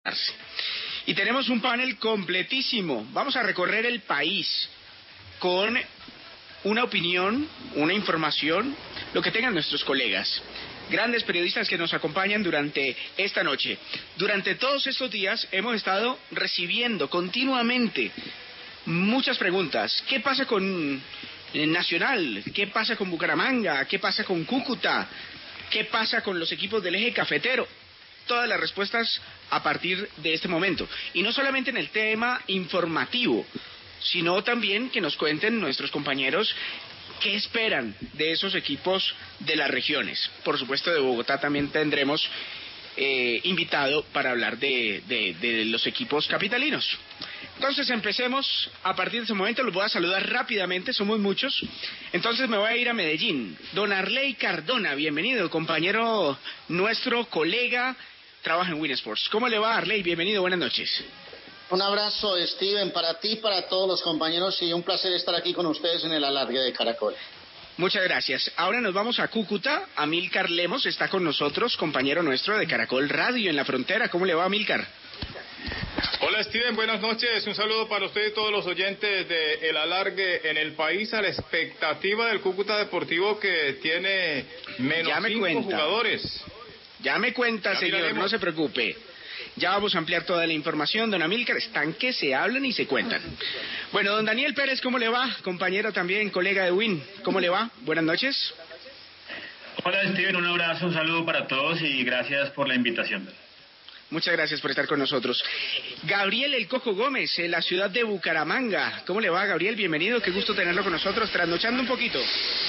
Y tenemos un panel completísimo. Vamos a recorrer el país con una opinión, una información, lo que tengan nuestros colegas. Grandes periodistas que nos acompañan durante esta noche. Durante todos estos días hemos estado recibiendo continuamente muchas preguntas. ¿Qué pasa con Nacional? ¿Qué pasa con Bucaramanga? ¿Qué pasa con Cúcuta? ¿Qué pasa con los equipos del eje cafetero? Todas las respuestas a partir de este momento. Y no solamente en el tema informativo, sino también que nos cuenten nuestros compañeros qué esperan de esos equipos de las regiones. Por supuesto, de Bogotá también tendremos invitado para hablar de los equipos capitalinos. Entonces empecemos a partir de ese momento. Los voy a saludar rápidamente, somos muchos. Entonces me voy a ir a Medellín. Don Arley Cardona, bienvenido, compañero nuestro, colega, trabaja en Win Sports. ¿Cómo le va, Arley? Bienvenido, buenas noches. Un abrazo, Steven, para ti, para todos los compañeros, y un placer estar aquí con ustedes en el alargue de Caracol. Muchas gracias. Ahora nos vamos a Cúcuta. Amílcar Lemos está con nosotros, compañero nuestro de Caracol Radio en la frontera. ¿Cómo le va, Amílcar? Hola, Steven, buenas noches. Un saludo para usted y todos los oyentes de El Alargue en el país, a la expectativa del Cúcuta Deportivo, que tiene menos 5 jugadores. Ya me cuenta, señor, no se preocupe. Ya vamos a ampliar toda la información, don Amílcar. Están que se hablan y se cuentan. Bueno, don Daniel Pérez, ¿cómo le va? Compañero también, colega de Win, ¿cómo le va? Buenas noches. Hola, Steven, un abrazo, un saludo para todos y gracias por la invitación. Muchas gracias por estar con nosotros. Gabriel El Cojo Gómez, en la ciudad de Bucaramanga. ¿Cómo le va, Gabriel? Bienvenido, qué gusto tenerlo con nosotros, trasnochando un poquito.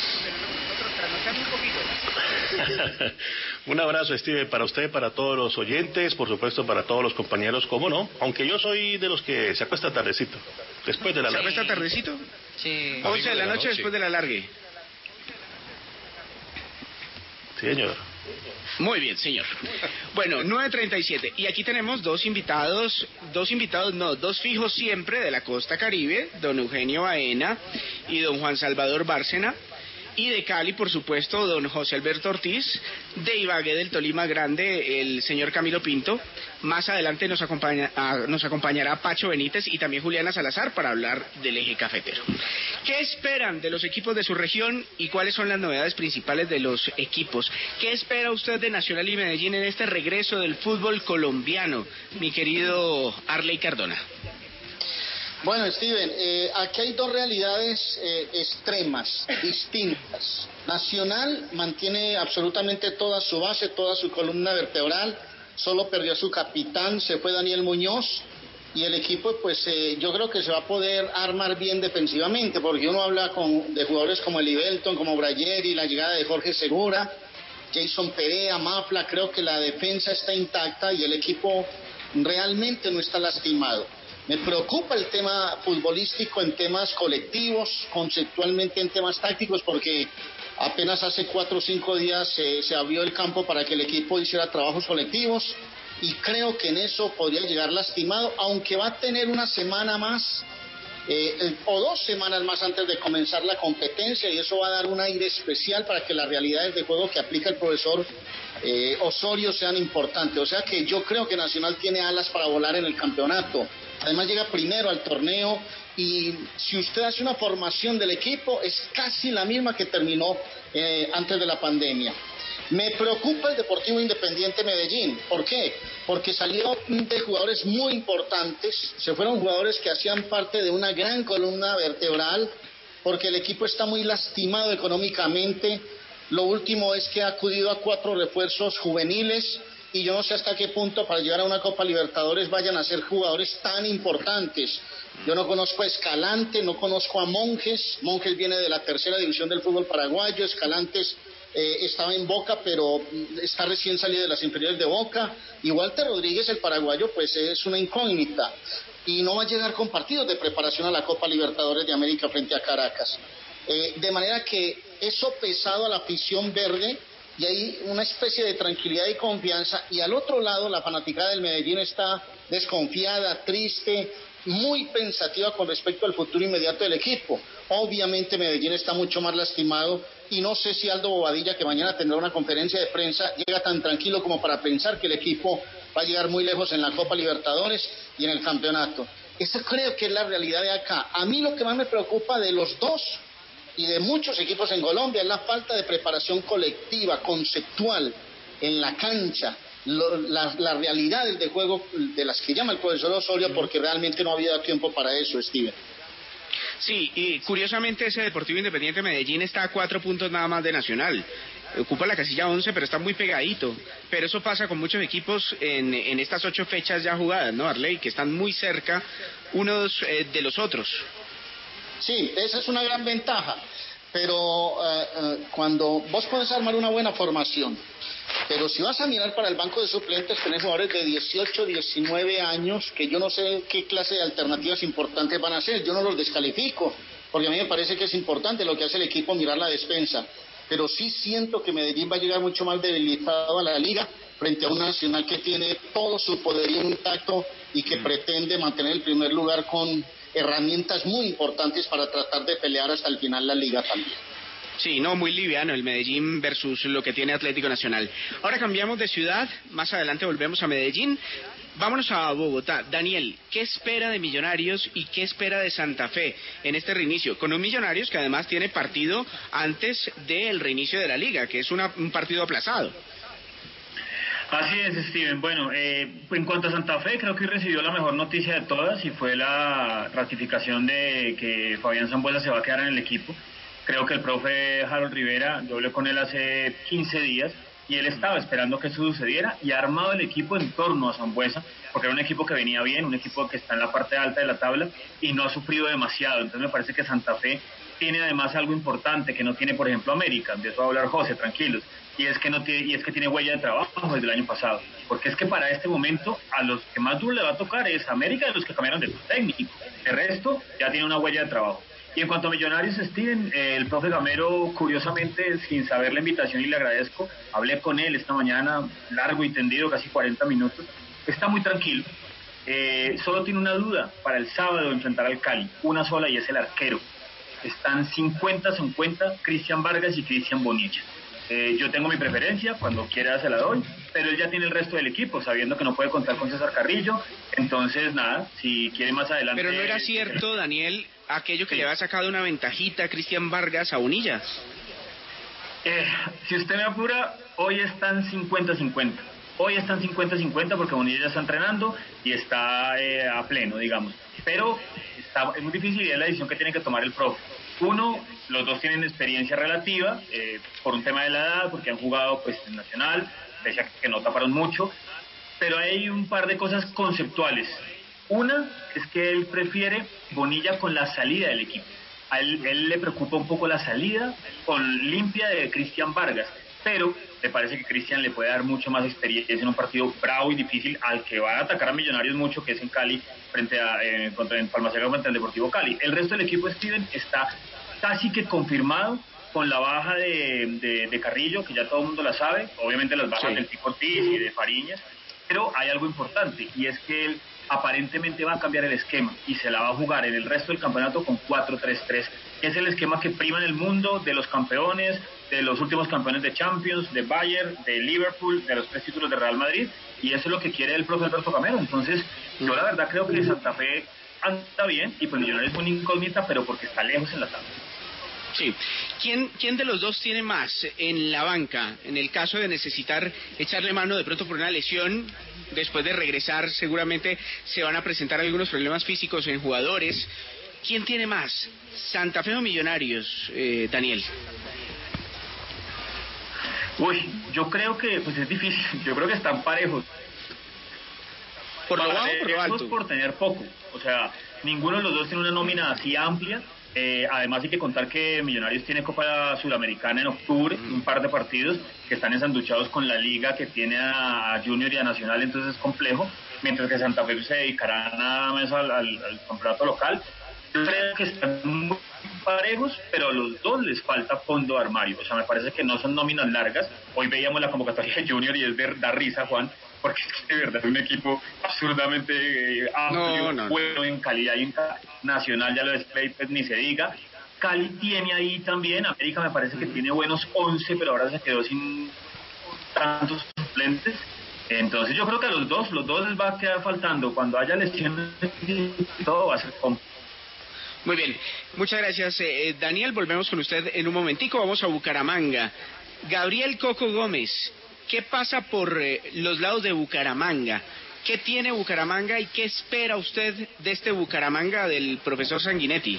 Un abrazo, Steven, para usted, para todos los oyentes, por supuesto para todos los compañeros, ¿cómo no? Aunque yo soy de los que se acuesta tardecito, después de la largue. ¿Se acuesta tardecito? Sí. 11 de la noche después de la largue. Sí, señor. Muy bien, señor. Bueno, 9:37. Y aquí tenemos dos fijos siempre de la costa Caribe, don Eugenio Baena y don Juan Salvador Bárcena. Y de Cali, por supuesto, don José Alberto Ortiz. De Ibagué del Tolima Grande, el señor Camilo Pinto. Más adelante nos acompañará Pacho Benítez y también Juliana Salazar para hablar del eje cafetero. ¿Qué esperan de los equipos de su región y cuáles son las novedades principales de los equipos? ¿Qué espera usted de Nacional y Medellín en este regreso del fútbol colombiano, mi querido Arley Cardona? Bueno, Steven, aquí hay dos realidades extremas, distintas. Nacional mantiene absolutamente toda su base, toda su columna vertebral, solo perdió a su capitán, se fue Daniel Muñoz, y el equipo, pues yo creo que se va a poder armar bien defensivamente, porque uno habla de jugadores como Elivelton, como Brayeri, la llegada de Jorge Segura, Jason Perea, Mafla. Creo que la defensa está intacta y el equipo realmente no está lastimado. Me preocupa el tema futbolístico en temas colectivos, conceptualmente en temas tácticos, porque apenas hace 4 o 5 días se abrió el campo para que el equipo hiciera trabajos colectivos, y creo que en eso podría llegar lastimado, aunque va a tener una semana más o 2 semanas más antes de comenzar la competencia, y eso va a dar un aire especial para que las realidades de juego que aplica el profesor Osorio sean importantes. O sea que yo creo que Nacional tiene alas para volar en el campeonato. Además llega primero al torneo, y si usted hace una formación del equipo es casi la misma que terminó antes de la pandemia. Me preocupa el Deportivo Independiente Medellín. ¿Por qué? Porque salió de jugadores muy importantes, se fueron jugadores que hacían parte de una gran columna vertebral, porque el equipo está muy lastimado económicamente. Lo último es que ha acudido a 4 refuerzos juveniles, y yo no sé hasta qué punto para llegar a una Copa Libertadores vayan a ser jugadores tan importantes. Yo no conozco a Escalante, no conozco a Monjes. Monjes viene de la 3ª división del fútbol paraguayo. Escalante estaba en Boca, pero está recién salido de las inferiores de Boca. Y Walter Rodríguez, el paraguayo, pues es una incógnita, y no va a llegar con partidos de preparación a la Copa Libertadores de América frente a Caracas. De manera que eso pesado a la afición verde, y hay una especie de tranquilidad y confianza, y al otro lado la fanaticada del Medellín está desconfiada, triste, muy pensativa con respecto al futuro inmediato del equipo. Obviamente Medellín está mucho más lastimado, y no sé si Aldo Bobadilla, que mañana tendrá una conferencia de prensa, llega tan tranquilo como para pensar que el equipo va a llegar muy lejos en la Copa Libertadores y en el campeonato. Esa creo que es la realidad de acá. A mí lo que más me preocupa de los dos y de muchos equipos en Colombia es la falta de preparación colectiva, conceptual, en la cancha, las realidades de juego de las que llama el profesor Osorio, porque realmente no había tiempo para eso, Steven. Sí, y curiosamente ese Deportivo Independiente Medellín está a 4 puntos nada más de Nacional. Ocupa la casilla 11, pero está muy pegadito. Pero eso pasa con muchos equipos en estas 8 fechas ya jugadas, ¿no, Arley? Que están muy cerca unos de los otros. Sí, esa es una gran ventaja. Pero cuando vos podés armar una buena formación, pero si vas a mirar para el banco de suplentes, tenés jugadores de 18, 19 años, que yo no sé qué clase de alternativas importantes van a hacer. Yo no los descalifico, porque a mí me parece que es importante lo que hace el equipo, mirar la despensa. Pero sí siento que Medellín va a llegar mucho más debilitado a la liga frente a un Nacional que tiene todo su poderío intacto y que pretende mantener el primer lugar con herramientas muy importantes para tratar de pelear hasta el final la liga también. Sí, no, muy liviano el Medellín versus lo que tiene Atlético Nacional. Ahora cambiamos de ciudad, más adelante volvemos a Medellín. Vámonos a Bogotá. Daniel, ¿qué espera de Millonarios y qué espera de Santa Fe en este reinicio? Con un Millonarios que además tiene partido antes del reinicio de la liga, que es un partido aplazado. Así es, Steven. Bueno, en cuanto a Santa Fe, creo que recibió la mejor noticia de todas y fue la ratificación de que Fabián Zambuesa se va a quedar en el equipo. Creo que el profe Harold Rivera, yo hablé con él hace 15 días y él estaba esperando que eso sucediera y ha armado el equipo en torno a Zambuesa, porque era un equipo que venía bien, un equipo que está en la parte alta de la tabla y no ha sufrido demasiado. Entonces me parece que Santa Fe tiene además algo importante que no tiene, por ejemplo, América. De eso va a hablar José, tranquilos. Y es que tiene huella de trabajo desde el año pasado, porque es que para este momento a los que más duro le va a tocar es América, de los que cambiaron de técnico. El resto ya tiene una huella de trabajo. Y en cuanto a Millonarios, Steven, el profe Gamero, curiosamente, sin saber la invitación, y le agradezco, hablé con él esta mañana, largo y tendido, casi 40 minutos, está muy tranquilo. Solo tiene una duda para el sábado enfrentar al Cali, una sola, y es el arquero. Están 50-50 Cristian Vargas y Cristian Bonilla. Yo tengo mi preferencia, cuando quiera se la doy, pero él ya tiene el resto del equipo, sabiendo que no puede contar con César Carrillo. Entonces, nada, si quiere más adelante... Pero no era cierto, Daniel, aquello que le había sacado una ventajita a Cristian Vargas a Bonilla. Si usted me apura, hoy están 50-50. Hoy están 50-50 porque Bonilla ya está entrenando y está a pleno, digamos. Pero es muy difícil y es la decisión que tiene que tomar el profe. Uno, los dos tienen experiencia relativa, por un tema de la edad, porque han jugado pues en Nacional, pese a que no taparon mucho, pero hay un par de cosas conceptuales. Una es que él prefiere Bonilla con la salida del equipo. A él le preocupa un poco la salida con limpia de Cristian Vargas, pero me parece que Cristian le puede dar mucho más experiencia en un partido bravo y difícil al que va a atacar a Millonarios mucho, que es en Cali, en Palmaseca frente al Deportivo Cali. El resto del equipo, Steven, está casi que confirmado con la baja de Carrillo, que ya todo el mundo la sabe, obviamente las bajas del Tico Ortiz y de Fariñas, pero hay algo importante, y es que él aparentemente va a cambiar el esquema y se la va a jugar en el resto del campeonato con 4-3-3, que es el esquema que prima en el mundo de los campeones, de los últimos campeones de Champions, de Bayern, de Liverpool, de los 3 títulos de Real Madrid, y eso es lo que quiere el profe Alberto Gamero. Entonces, yo la verdad creo que Santa Fe anda bien, y pues Millonarios es una incógnita, pero porque está lejos en la tabla. Sí. ¿Quién de los dos tiene más en la banca en el caso de necesitar echarle mano de pronto por una lesión? Después de regresar seguramente se van a presentar algunos problemas físicos en jugadores. ¿Quién tiene más? ¿Santa Fe o Millonarios, Daniel? Uy, yo creo que pues es difícil, yo creo que están parejos. ¿Por lo bajo o por lo alto? Por tener poco, o sea, ninguno de los dos tiene una nómina así amplia. Además hay que contar que Millonarios tiene Copa Sudamericana en octubre, un par de partidos que están ensanduchados con la liga que tiene a Junior y a Nacional, entonces es complejo, mientras que Santa Fe se dedicará nada más al campeonato local. Yo creo que están muy parejos, pero a los dos les falta fondo de armario, o sea, me parece que no son nóminas largas. Hoy veíamos la convocatoria de Junior y es de dar risa, Juan, porque es que de verdad es un equipo absurdamente amplio, bueno en calidad y en Nacional, ya lo de Play, pues ni se diga. Cali tiene ahí también, América me parece que tiene buenos 11, pero ahora se quedó sin tantos suplentes. Entonces yo creo que a los dos les va a quedar faltando. Cuando haya lesiones, todo va a ser complicado. Muy bien, muchas gracias, Daniel. Volvemos con usted en un momentico. Vamos a Bucaramanga. Gabriel Coco Gómez, ¿qué pasa por los lados de Bucaramanga? ¿Qué tiene Bucaramanga y qué espera usted de este Bucaramanga del profesor Sanguinetti?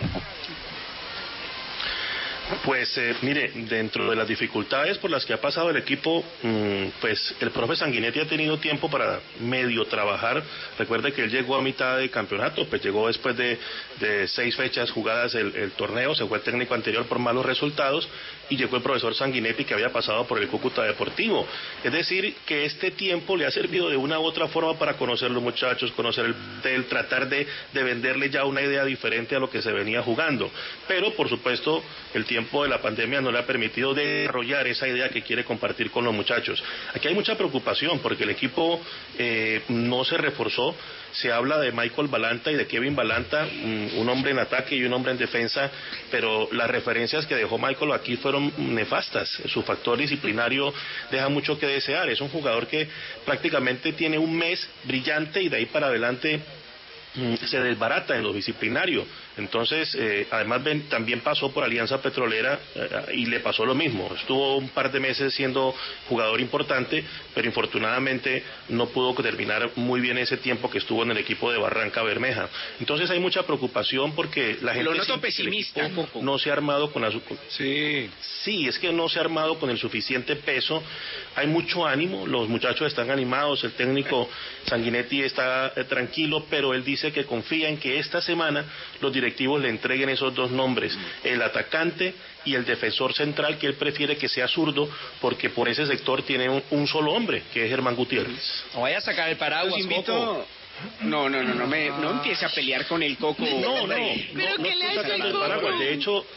Pues mire, dentro de las dificultades por las que ha pasado el equipo, pues el profe Sanguinetti ha tenido tiempo para medio trabajar. Recuerde que él llegó a mitad de campeonato, pues llegó después de 6 fechas jugadas el torneo, se fue el técnico anterior por malos resultados y llegó el profesor Sanguinetti, que había pasado por el Cúcuta Deportivo. Es decir, que este tiempo le ha servido de una u otra forma para conocer los muchachos, conocer el tratar de venderle ya una idea diferente a lo que se venía jugando. Pero por supuesto el tiempo de la pandemia no le ha permitido desarrollar esa idea que quiere compartir con los muchachos. Aquí hay mucha preocupación porque el equipo no se reforzó. Se habla de Michael Balanta y de Kevin Balanta, un hombre en ataque y un hombre en defensa, pero las referencias que dejó Michael aquí fueron nefastas. Su factor disciplinario deja mucho que desear. Es un jugador que prácticamente tiene un mes brillante y de ahí para adelante se desbarata en lo disciplinario. Entonces, además también pasó por Alianza Petrolera y le pasó lo mismo. Estuvo un par de meses siendo jugador importante, pero infortunadamente no pudo terminar muy bien ese tiempo que estuvo en el equipo de Barranca Bermeja. Entonces hay mucha preocupación porque la gente lo noto pesimista, no se ha armado con sí, es que no se ha armado con el suficiente peso. Hay mucho ánimo, los muchachos están animados, el técnico Sanguinetti está tranquilo, pero él dice que confía en que esta semana los directivos le entreguen esos 2 nombres, el atacante y el defensor central, que él prefiere que sea zurdo porque por ese sector tiene un solo hombre, que es Germán Gutiérrez. No vaya a sacar el paraguas, los invito... Coco. No empiece a pelear con el Coco. No estoy sacando el paraguas, de hecho...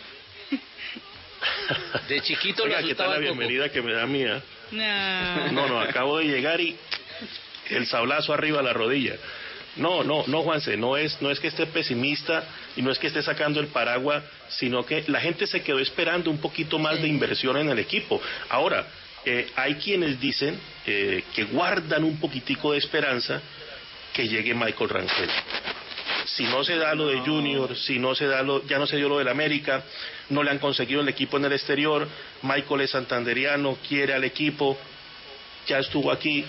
De chiquito Oiga, ¿qué tal la bienvenida que me da mía? No, acabo de llegar y el sablazo arriba a la rodilla. No, Juanse, no es que esté pesimista y no es que esté sacando el paraguas, sino que la gente se quedó esperando un poquito más de inversión en el equipo. Ahora, hay quienes dicen que guardan un poquitico de esperanza que llegue Michael Rangel. Si no se da lo de Junior, ya no se dio lo del América, no le han conseguido el equipo en el exterior, Michael es santanderiano, quiere al equipo, ya estuvo aquí.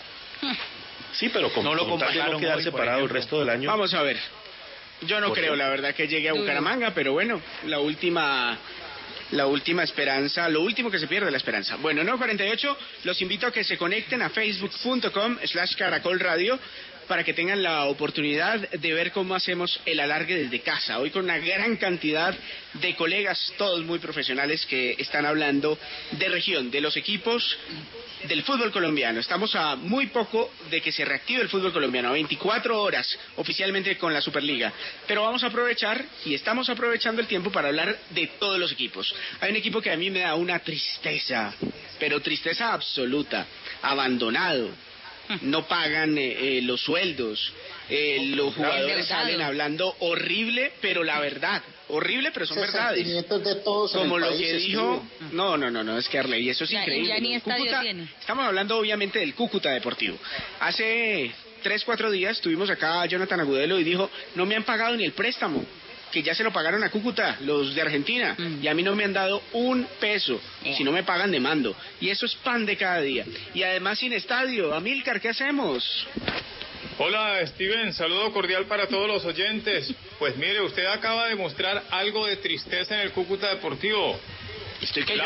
Sí, pero con tal de no quedar separado el resto del año. Vamos a ver. Yo no creo, la verdad, que llegue a Bucaramanga, pero bueno, la última esperanza, lo último que se pierde, la esperanza. Bueno, 9:48, los invito a que se conecten a facebook.com/Caracol Radio para que tengan la oportunidad de ver cómo hacemos el alargue desde casa. Hoy con una gran cantidad de colegas, todos muy profesionales, que están hablando de región, de los equipos del fútbol colombiano. Estamos a muy poco de que se reactive el fútbol colombiano, a 24 horas oficialmente con la Superliga. Pero vamos a aprovechar, y estamos aprovechando el tiempo para hablar de todos los equipos. Hay un equipo que a mí me da una tristeza, pero tristeza absoluta, abandonado. No pagan los sueldos, los jugadores salen hablando horrible, pero la verdad, horrible, pero son verdades. De todos como lo país, que dijo, no, es que Arley, eso es increíble. Ya ni estadio tiene. Estamos hablando obviamente del Cúcuta Deportivo. Hace 3-4 días tuvimos acá a Jonathan Agudelo y dijo, no me han pagado ni el préstamo, que ya se lo pagaron a Cúcuta, los de Argentina, y a mí no me han dado un peso. Si no me pagan, demando. Y eso es pan de cada día. Y además sin estadio. Amílcar, ¿qué hacemos? Hola, Steven, saludo cordial para todos los oyentes. Pues mire, usted acaba de mostrar algo de tristeza en el Cúcuta Deportivo. Estoy que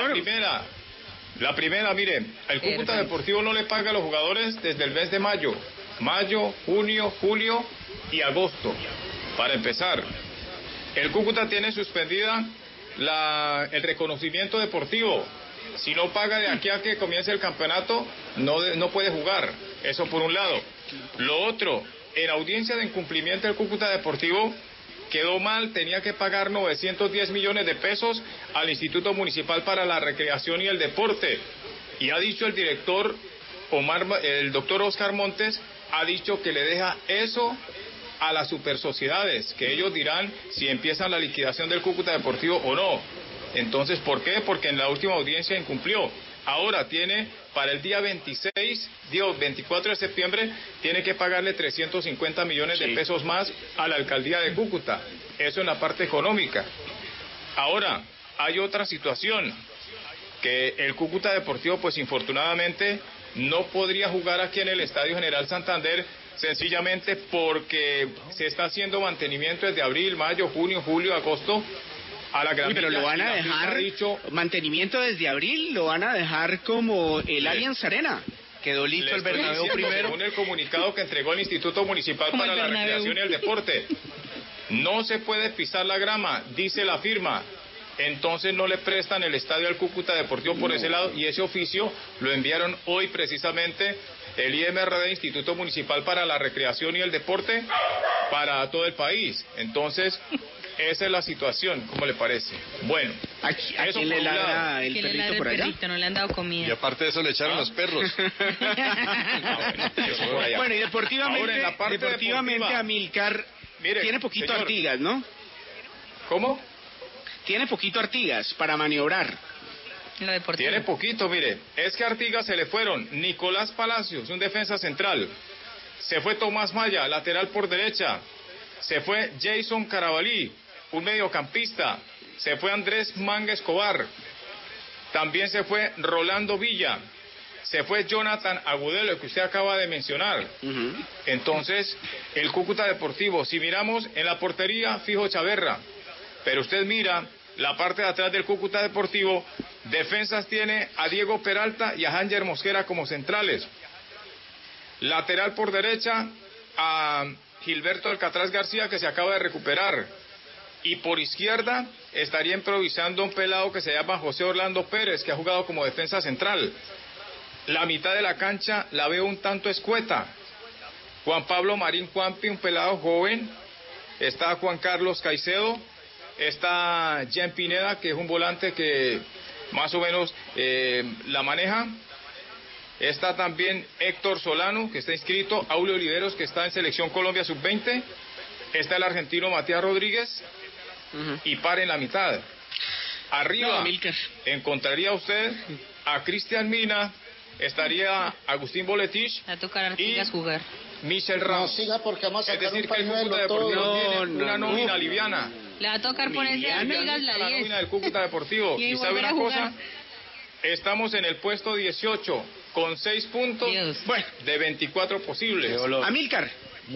La primera, mire, el Cúcuta Deportivo no le paga a los jugadores desde el mes de mayo, junio, julio y agosto. Para empezar, el Cúcuta tiene suspendida el reconocimiento deportivo. Si no paga de aquí a que comience el campeonato, no puede jugar. Eso por un lado. Lo otro, en audiencia de incumplimiento del Cúcuta Deportivo, quedó mal, tenía que pagar 910 millones de pesos al Instituto Municipal para la Recreación y el Deporte. Y ha dicho el director, el doctor Oscar Montes, ha dicho que le deja eso a las supersociedades, que ellos dirán si empiezan la liquidación del Cúcuta Deportivo o no. Entonces, ¿por qué? Porque en la última audiencia incumplió. Ahora tiene, para el día 24 de septiembre, tiene que pagarle 350 millones de pesos más a la alcaldía de Cúcuta. Eso en la parte económica. Ahora, hay otra situación, que el Cúcuta Deportivo, pues infortunadamente, no podría jugar aquí en el Estadio General Santander, sencillamente porque se está haciendo mantenimiento desde abril, mayo, junio, julio, agosto, a la gramilla. Pero lo van a dejar, mantenimiento desde abril, lo van a dejar como el Allianz Arena. Quedó listo el Bernabéu primero. Según el comunicado que entregó el Instituto Municipal para la Recreación y el Deporte, no se puede pisar la grama, dice la firma. Entonces no le prestan el estadio al Cúcuta Deportivo por ese lado, y ese oficio lo enviaron hoy precisamente el IMRD, Instituto Municipal para la Recreación y el Deporte, para todo el país. Entonces, esa es la situación, ¿cómo le parece? Bueno, ¿a quién le ladra el perrito por allá? No le han dado comida. Y aparte de eso le echaron los perros. Bueno, y deportivamente Amílcar tiene poquito señor. Artigas, ¿no? ¿Cómo? Tiene poquito Artigas para maniobrar. Tiene poquito, mire. Es que a Artigas se le fueron Nicolás Palacios, un defensa central. Se fue Tomás Maya, lateral por derecha. Se fue Jason Carabalí, un mediocampista. Se fue Andrés Manga Escobar. También se fue Rolando Villa. Se fue Jonathan Agudelo, que usted acaba de mencionar. Entonces, el Cúcuta Deportivo, si miramos en la portería, fijo Chaverra. Pero usted mira la parte de atrás del Cúcuta Deportivo, defensas tiene a Diego Peralta y a Hanger Mosquera como centrales. Lateral por derecha, a Gilberto Alcatraz García, que se acaba de recuperar. Y por izquierda estaría improvisando un pelado que se llama José Orlando Pérez, que ha jugado como defensa central. La mitad de la cancha la veo un tanto escueta. Juan Pablo Marín Juanpi, un pelado joven. Está Juan Carlos Caicedo. Está Jean Pineda, que es un volante que más o menos la maneja. Está también Héctor Solano, que está inscrito. Aulio Oliveros, que está en Selección Colombia Sub-20. Está el argentino Matías Rodríguez. Y para en la mitad. Arriba encontraría usted a Cristian Mina. Estaría Agustín Boletich. Va a tocar Artigas jugar. Michel Ramos. No siga porque vamos a sacar un pañuelo todo. Una nómina liviana. Le va a tocar ponerse Artigas la 10. La nómina del Cúcuta Deportivo. ¿Y sabe una cosa? Estamos en el puesto 18 con 6 puntos. Bueno, de 24 posibles. Amílcar,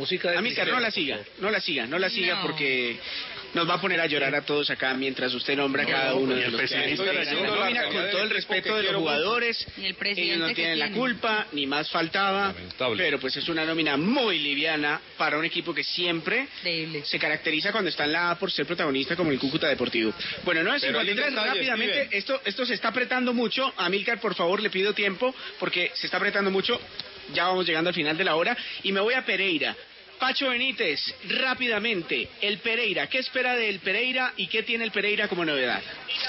no la siga porque nos va a poner a llorar a todos acá mientras usted nombra cada uno de los que con todo el respeto de los jugadores. Ellos no tienen la culpa, ni más faltaba. Lamentable. Pero pues es una nómina muy liviana para un equipo que siempre se caracteriza cuando está en la A por ser protagonista, como el Cúcuta Deportivo. Bueno, no es 53 rápidamente. Esto se está apretando mucho. Amílcar, por favor, le pido tiempo porque se está apretando mucho. Ya vamos llegando al final de la hora y me voy a Pereira. Pacho Benítez, rápidamente, el Pereira, ¿qué espera del Pereira y qué tiene el Pereira como novedad?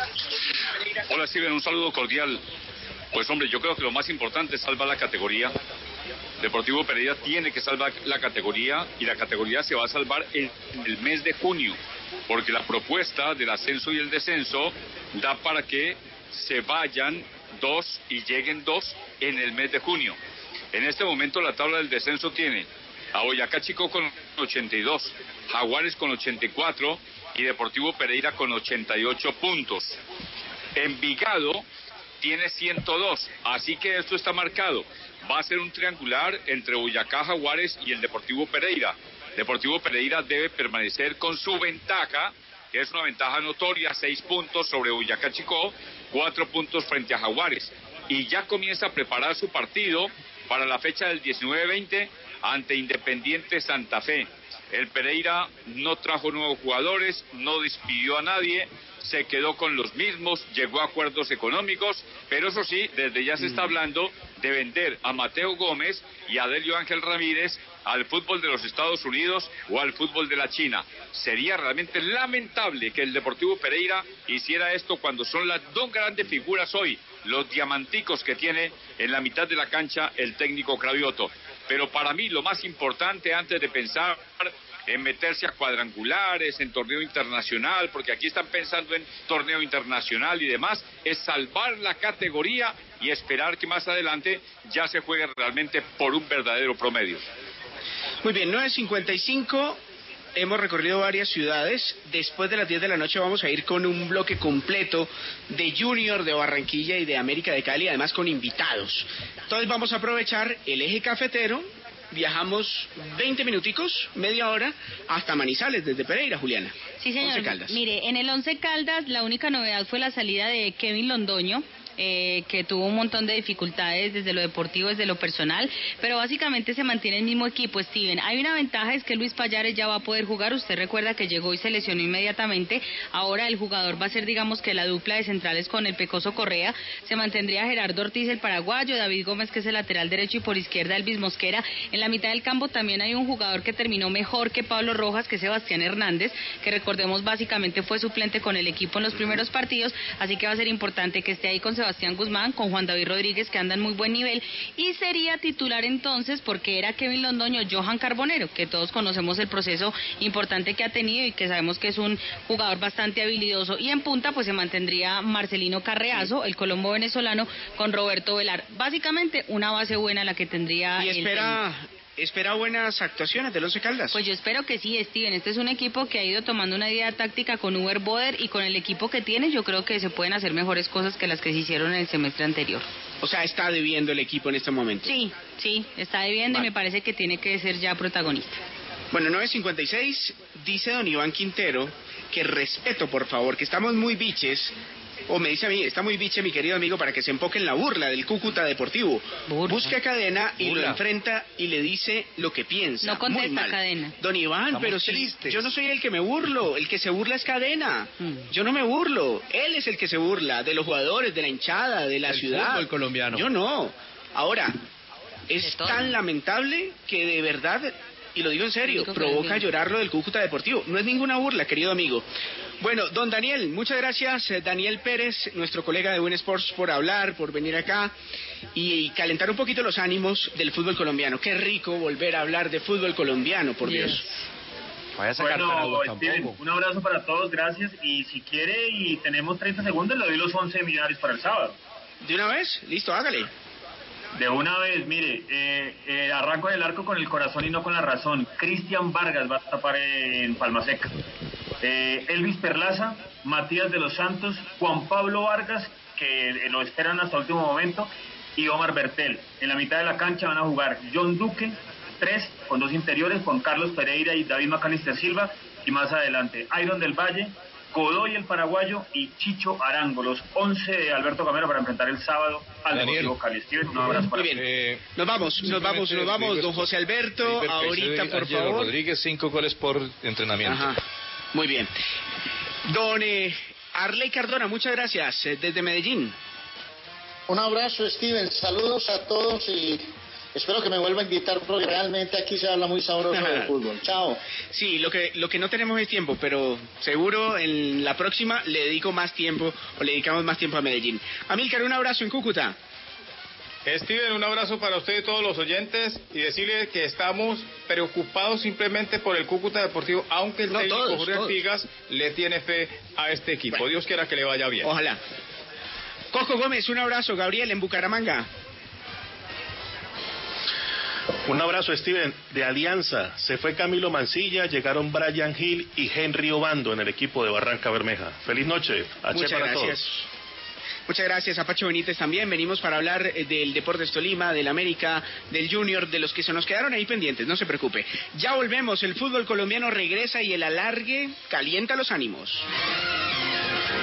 Hola Steven, un saludo cordial. Pues hombre, yo creo que lo más importante es salvar la categoría. Deportivo Pereira tiene que salvar la categoría y la categoría se va a salvar en el mes de junio, porque la propuesta del ascenso y el descenso da para que se vayan 2 y lleguen 2 en el mes de junio. En este momento la tabla del descenso tiene a Boyacá Chico con 82, Jaguares con 84 y Deportivo Pereira con 88 puntos. Envigado tiene 102, así que esto está marcado. Va a ser un triangular entre Boyacá, Jaguares y el Deportivo Pereira. Deportivo Pereira debe permanecer con su ventaja, que es una ventaja notoria, 6 puntos sobre Boyacá Chico, 4 puntos frente a Jaguares. Y ya comienza a preparar su partido para la fecha del 19-20 ante Independiente Santa Fe. El Pereira no trajo nuevos jugadores, no despidió a nadie, se quedó con los mismos, llegó a acuerdos económicos, pero eso sí, desde ya se está hablando de vender a Mateo Gómez y a Delio Ángel Ramírez al fútbol de los Estados Unidos o al fútbol de la China. Sería realmente lamentable que el Deportivo Pereira hiciera esto cuando son las dos grandes figuras hoy, los diamanticos que tiene en la mitad de la cancha el técnico Cravioto. Pero para mí lo más importante antes de pensar en meterse a cuadrangulares, en torneo internacional, porque aquí están pensando en torneo internacional y demás, es salvar la categoría y esperar que más adelante ya se juegue realmente por un verdadero promedio. Muy bien, 9:55. Hemos recorrido varias ciudades. Después de las 10 de la noche vamos a ir con un bloque completo de Junior, de Barranquilla y de América de Cali, además con invitados. Entonces vamos a aprovechar el eje cafetero. Viajamos 20 minuticos, media hora, hasta Manizales, desde Pereira, Juliana. Sí, señor. Once Caldas. Mire, en el Once Caldas la única novedad fue la salida de Kevin Londoño, que tuvo un montón de dificultades desde lo deportivo, desde lo personal, pero básicamente se mantiene el mismo equipo, Steven. Hay una ventaja, es que Luis Payares ya va a poder jugar. Usted recuerda que llegó y se lesionó inmediatamente. Ahora el jugador va a ser, digamos, que la dupla de centrales con el Pecoso Correa. Se mantendría Gerardo Ortiz, el paraguayo, David Gómez, que es el lateral derecho, y por izquierda Elvis Mosquera. En la mitad del campo también hay un jugador que terminó mejor que Pablo Rojas, que es Sebastián Hernández, que recordemos básicamente fue suplente con el equipo en los primeros partidos, así que va a ser importante que esté ahí con Sebastián Guzmán, con Juan David Rodríguez, que anda en muy buen nivel, y sería titular entonces, porque era Kevin Londoño, Johan Carbonero, que todos conocemos el proceso importante que ha tenido y que sabemos que es un jugador bastante habilidoso, y en punta pues se mantendría Marcelino Carreazo, el colombo venezolano, con Roberto Velar. Básicamente una base buena la que tendría. Y espera buenas actuaciones del Once Caldas. Pues yo espero que sí, Steven. Este es un equipo que ha ido tomando una idea táctica con Uber Boder, y con el equipo que tiene yo creo que se pueden hacer mejores cosas que las que se hicieron en el semestre anterior. O sea, está debiendo el equipo en este momento. Sí, está debiendo, vale. Y me parece que tiene que ser ya protagonista. Bueno, 9:56, dice don Iván Quintero que respeto, por favor, que estamos muy biches. O me dice a mí, está muy biche mi querido amigo, para que se enfoque en la burla del Cúcuta Deportivo. Busque a Cadena y lo enfrenta y le dice lo que piensa. No contesta Cadena. Don Iván, estamos pero si yo no soy el que me burlo, el que se burla es Cadena. Yo no me burlo, él es el que se burla de los jugadores, de la hinchada, de la ciudad. Fútbol colombiano. Yo no. Ahora, es tan lamentable que de verdad, y lo digo en serio, provoca llorar lo del Cúcuta Deportivo. No es ninguna burla, querido amigo. Bueno, don Daniel, muchas gracias, Daniel Pérez, nuestro colega de Buen Sports, por hablar, por venir acá y calentar un poquito los ánimos del fútbol colombiano. Qué rico volver a hablar de fútbol colombiano, por Dios. Vaya a sacar Steven, un abrazo para todos, gracias. Y si quiere, y tenemos 30 segundos, le doy los 11 millonarios para el sábado. ¿De una vez? Listo, hágale. De una vez, mire, arranco del arco con el corazón y no con la razón. Cristian Vargas va a tapar en Palma Seca. Elvis Perlaza, Matías de los Santos, Juan Pablo Vargas, que lo esperan hasta el último momento, y Omar Bertel. En la mitad de la cancha van a jugar John Duque, 3, con 2 interiores, Juan Carlos Pereira y David Macalister Silva, y más adelante Iron del Valle, Godoy el paraguayo y Chicho Arango, los 11 de Alberto Gamero para enfrentar el sábado al Deportivo Cali. Steven, un abrazo para Muy bien. Nos vamos, don José Alberto, ahorita por favor. Rodríguez, 5 goles por entrenamiento. Ajá. Muy bien. Don Arley Cardona, muchas gracias, desde Medellín. Un abrazo, Steven, saludos a todos y espero que me vuelva a invitar porque realmente aquí se habla muy sabroso de fútbol. Chao. Sí, lo que no tenemos es tiempo, pero seguro en la próxima le dedico más tiempo o le dedicamos más tiempo a Medellín. Amílcar, un abrazo en Cúcuta. Steven, un abrazo para usted y todos los oyentes y decirle que estamos preocupados simplemente por el Cúcuta Deportivo, aunque el técnico Jorge Artigas le tiene fe a este equipo. Bueno, Dios quiera que le vaya bien. Ojalá. Coco Gómez, un abrazo. Gabriel, en Bucaramanga. Un abrazo, Steven. De Alianza se fue Camilo Mancilla, llegaron Brian Hill y Henry Obando en el equipo de Barranca Bermeja. Feliz noche. Muchas gracias. Muchas gracias a Pacho Benítez también. Venimos para hablar del Deportes Tolima, del América, del Junior, de los que se nos quedaron ahí pendientes, no se preocupe. Ya volvemos, el fútbol colombiano regresa y el alargue calienta los ánimos.